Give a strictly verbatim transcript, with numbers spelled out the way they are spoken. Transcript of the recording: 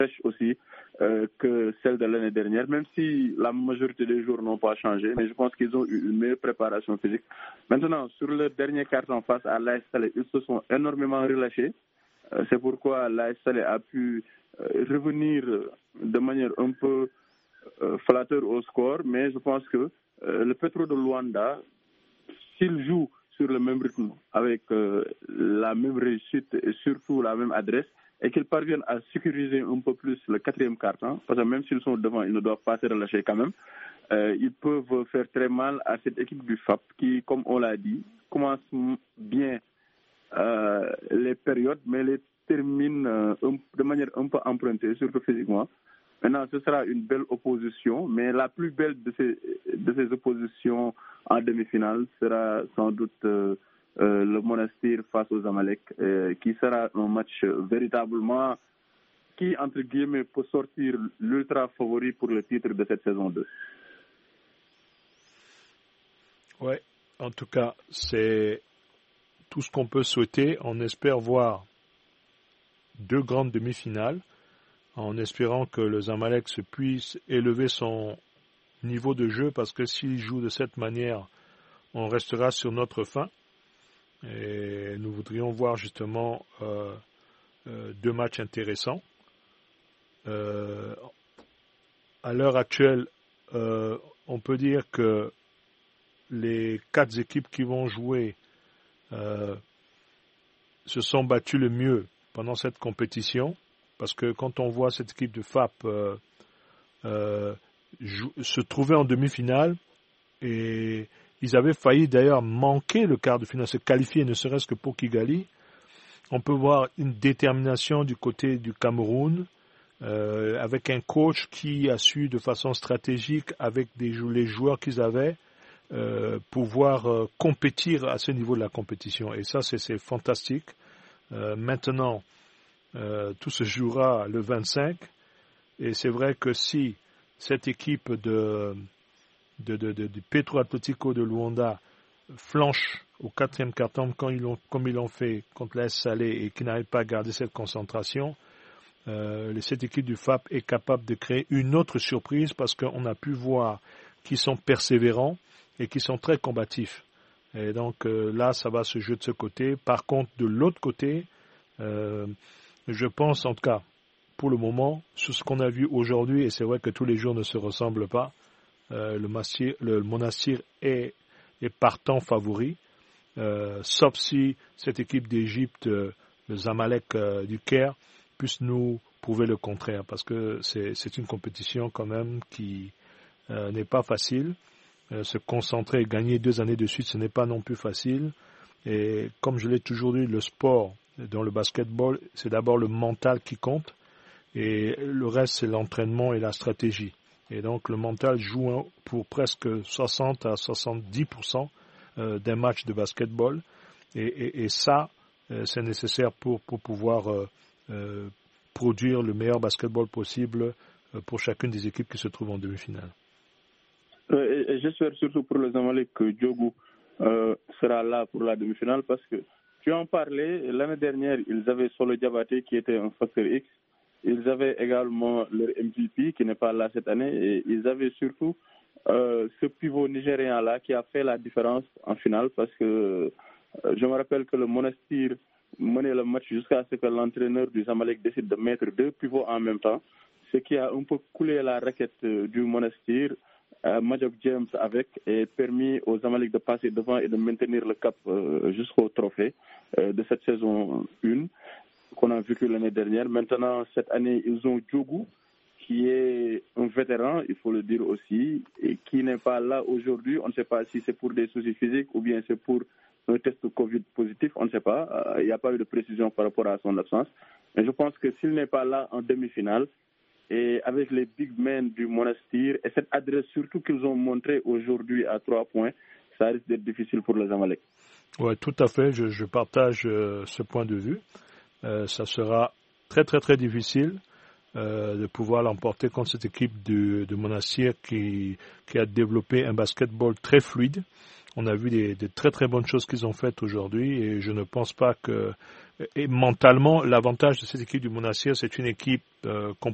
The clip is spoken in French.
fraîche aussi euh, que celle de l'année dernière, même si la majorité des jours n'ont pas changé, mais je pense qu'ils ont eu une meilleure préparation physique. Maintenant, sur le dernier carton face à l'A S Salé, ils se sont énormément relâchés. Euh, c'est pourquoi l'A S Salé a pu euh, revenir de manière un peu euh, flatteur au score, mais je pense que euh, le Petro de Luanda, s'il joue sur le même rythme, avec euh, la même réussite et surtout la même adresse, et qu'ils parviennent à sécuriser un peu plus le quatrième quart-temps, parce que même s'ils sont devant, ils ne doivent pas se relâcher quand même, euh, ils peuvent faire très mal à cette équipe du F A P qui, comme on l'a dit, commence bien euh, les périodes, mais les termine euh, un, de manière un peu empruntée, surtout physiquement. Maintenant, ce sera une belle opposition, mais la plus belle de ces, de ces oppositions en demi-finale sera sans doute euh, euh, le Monastir face aux Zamalek, euh, qui sera un match véritablement qui, entre guillemets, peut sortir l'ultra favori pour le titre de cette saison deux. Oui, en tout cas, c'est tout ce qu'on peut souhaiter. On espère voir deux grandes demi-finales, en espérant que le Zamalek se puisse élever son niveau de jeu, parce que s'il joue de cette manière, on restera sur notre faim. Et nous voudrions voir justement euh, euh, deux matchs intéressants. Euh, à l'heure actuelle, euh, on peut dire que les quatre équipes qui vont jouer euh, se sont battues le mieux pendant cette compétition, parce que quand on voit cette équipe de F A P euh, euh, jou- se trouver en demi-finale, et ils avaient failli d'ailleurs manquer le quart de finale, se qualifier ne serait-ce que pour Kigali. On peut voir une détermination du côté du Cameroun, euh, avec un coach qui a su de façon stratégique, avec des, les joueurs qu'ils avaient, euh, pouvoir euh, compétir à ce niveau de la compétition. Et ça, c'est, c'est fantastique. Euh, maintenant, euh, tout se jouera le vingt-cinq. Et c'est vrai que si cette équipe de, de, de, de, du Petro Atlético de Luanda flanche au quatrième quart-temps quand ils l'ont, comme ils l'ont fait contre l'A S Salé et qui n'arrive pas à garder cette concentration, euh, cette équipe du F A P est capable de créer une autre surprise, parce qu'on a pu voir qu'ils sont persévérants et qu'ils sont très combatifs. Et donc euh, là, ça va se jouer de ce côté. Par contre, de l'autre côté, euh, je pense en tout cas, pour le moment, sur ce qu'on a vu aujourd'hui, et c'est vrai que tous les jours ne se ressemblent pas, euh, le, Massir, le Monastir est, est partant favori, euh, sauf si cette équipe d'Égypte, euh, le Zamalek euh, du Caire, puisse nous prouver le contraire, parce que c'est, c'est une compétition quand même qui euh, n'est pas facile. Euh, se concentrer et gagner deux années de suite, ce n'est pas non plus facile. Et comme je l'ai toujours dit, le sport, dans le basketball, c'est d'abord le mental qui compte, et le reste, c'est l'entraînement et la stratégie. Et donc, le mental joue pour presque soixante à soixante-dix pour cent d'un match de basketball. Et, et, et ça, c'est nécessaire pour, pour pouvoir euh, euh, produire le meilleur basketball possible pour chacune des équipes qui se trouvent en demi-finale. Et, et j'espère surtout pour les Zamalek que Diogo euh, sera là pour la demi-finale, parce que tu en parlais, l'année dernière, ils avaient Solo Diabaté qui était un facteur X. Ils avaient également leur M V P qui n'est pas là cette année, et ils avaient surtout euh, ce pivot nigérian-là qui a fait la différence en finale, parce que euh, je me rappelle que le Monastir menait le match jusqu'à ce que l'entraîneur du Zamalek décide de mettre deux pivots en même temps, ce qui a un peu coulé la raquette euh, du Monastir, euh, Majok James avec, et permis aux Zamalek de passer devant et de maintenir le cap euh, jusqu'au trophée euh, de cette saison un qu'on a vécu l'année dernière. Maintenant, cette année, ils ont Diogo, qui est un vétéran, il faut le dire aussi, et qui n'est pas là aujourd'hui. On ne sait pas si c'est pour des soucis physiques ou bien c'est pour un test Covid positif, on ne sait pas. Il n'y a pas eu de précision par rapport à son absence. Mais je pense que s'il n'est pas là en demi-finale, et avec les big men du Monastir, et cette adresse surtout qu'ils ont montrée aujourd'hui à trois points, ça risque d'être difficile pour les Zamalek. Oui, tout à fait, je, je partage euh, ce point de vue. Euh, ça sera très très très difficile euh, de pouvoir l'emporter contre cette équipe de, de Monastir qui, qui a développé un basketball très fluide. On a vu des, des très très bonnes choses qu'ils ont faites aujourd'hui, et je ne pense pas que... Et mentalement, l'avantage de cette équipe du Monastir, c'est une équipe euh, composée